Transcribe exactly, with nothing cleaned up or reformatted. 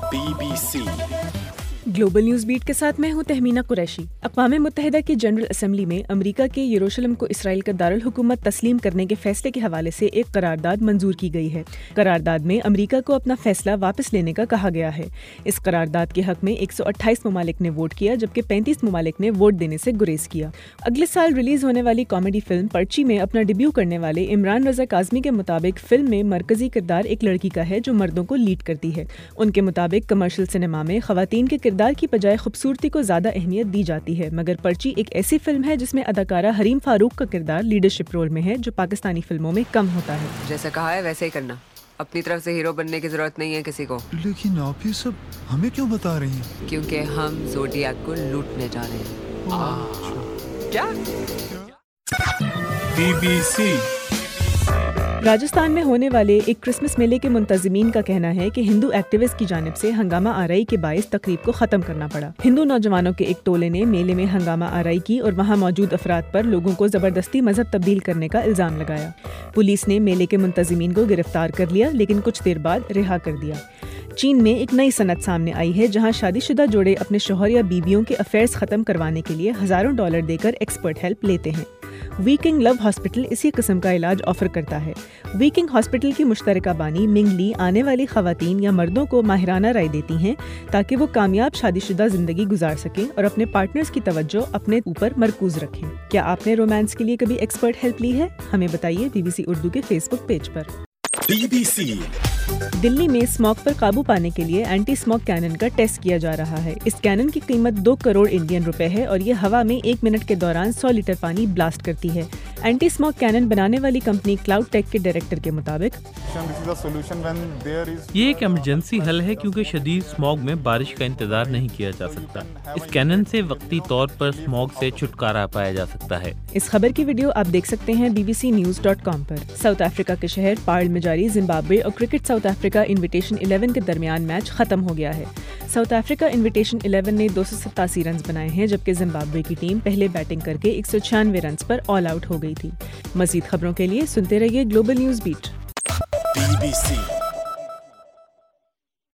Be B C global news beat کے ساتھ میں ہوں تہمینہ قریشی۔ اقوام متحدہ کی جنرل اسمبلی میں امریکہ کے یروشلم کو اسرائیل کا دارالحکومت تسلیم کرنے کے فیصلے کے حوالے سے ایک قرارداد منظور کی گئی ہے۔ قرارداد میں امریکہ کو اپنا فیصلہ واپس لینے کا کہا گیا ہے۔ اس قرارداد کے حق میں ایک سو اٹھائیس ممالک نے ووٹ کیا، جبکہ پینتیس ممالک نے ووٹ دینے سے گریز کیا۔ اگلے سال ریلیز ہونے والی کامیڈی فلم پرچی میں اپنا ڈیبیو کرنے والے عمران رضا کاظمی کے مطابق فلم میں مرکزی کردار ایک لڑکی کا ہے جو مردوں کو لیڈ کرتی ہے۔ ان کے مطابق کمرشل سنیما میں خواتین کے کردار کی بجائے خوبصورتی کو زیادہ اہمیت دی جاتی ہے، مگر پرچی ایک ایسی فلم ہے جس میں اداکارہ حریم فاروق کا کردار لیڈرشپ رول میں ہے، جو پاکستانی فلموں میں کم ہوتا ہے۔ جیسا کہا ہے ویسے ہی کرنا، اپنی طرف سے ہیرو بننے کی ضرورت نہیں ہے کسی کو۔ لیکن آپ یہ سب ہمیں کیوں بتا رہی ہیں؟ کیونکہ ہم زوڈیاک کو لوٹنے جا رہے ہیں۔ کیا؟ بی بی سی راجستھان میں ہونے والے ایک کرسمس میلے کے منتظمین کا کہنا ہے کہ ہندو ایکٹیوسٹ کی جانب سے ہنگامہ آرائی کے باعث تقریب کو ختم کرنا پڑا۔ ہندو نوجوانوں کے ایک ٹولے نے میلے میں ہنگامہ آرائی کی اور وہاں موجود افراد پر لوگوں کو زبردستی مذہب تبدیل کرنے کا الزام لگایا۔ پولیس نے میلے کے منتظمین کو گرفتار کر لیا، لیکن کچھ دیر بعد رہا کر دیا۔ چین میں ایک نئی صنعت سامنے آئی ہے جہاں شادی شدہ جوڑے اپنے شوہر یا بیویوں کے افیئرز ختم کروانے کے لیے ہزاروں ڈالر دے کر ایکسپرٹ ہیلپ لیتے ہیں۔ وی کنگ لو ہاسپٹل اسی قسم کا علاج آفر کرتا ہے۔ وی کنگ ہاسپٹل کی مشترکہ بانی منگ لی آنے والی خواتین یا مردوں کو ماہرانہ رائے دیتی ہیں تاکہ وہ کامیاب شادی شدہ زندگی گزار سکیں اور اپنے پارٹنرز کی توجہ اپنے اوپر مرکوز رکھیں۔ کیا آپ نے رومانس کے لیے کبھی ایکسپرٹ ہیلپ لی ہے؟ ہمیں بتائیے بی بی سی اردو کے فیس بک پیج پر۔ بی بی سی دلی میں اسموگ پر قابو پانے کے لیے اینٹی اسموگ کینن کا ٹیسٹ کیا جا رہا ہے۔ اس کینن کی قیمت دو کروڑ انڈین روپے ہے اور یہ ہوا میں ایک منٹ کے دوران سو لیٹر پانی بلاسٹ کرتی ہے۔ اینٹی اسموگ کینن بنانے والی کمپنی کلاؤڈ ٹیک کے ڈائریکٹر کے مطابق یہ ایک ایمرجنسی حل ہے کیونکہ شدید اسموگ میں بارش کا انتظار نہیں کیا جا سکتا۔ اس کینن سے وقتی طور پر اسموگ سے چھٹکارا پایا جا سکتا ہے۔ اس خبر کی ویڈیو آپ دیکھ سکتے ہیں B B C news dot com پر۔ ساؤتھ افریقہ کے شہر پارل میں جاری زمبابوے اور cricket South Africa invitation eleven کے درمیان میچ ختم ہو گیا ہے۔ ساؤتھ افریقہ انویٹیشن الیون نے دو سو ستاسی رنز بنائے ہیں، جبکہ زمبابوے کی ٹیم پہلے بیٹنگ کر کے ایک سو چھیانوے رنز پر آل آؤٹ ہو گئی تھی۔ مزید خبروں کے لیے سنتے رہیے global news beat. B B سی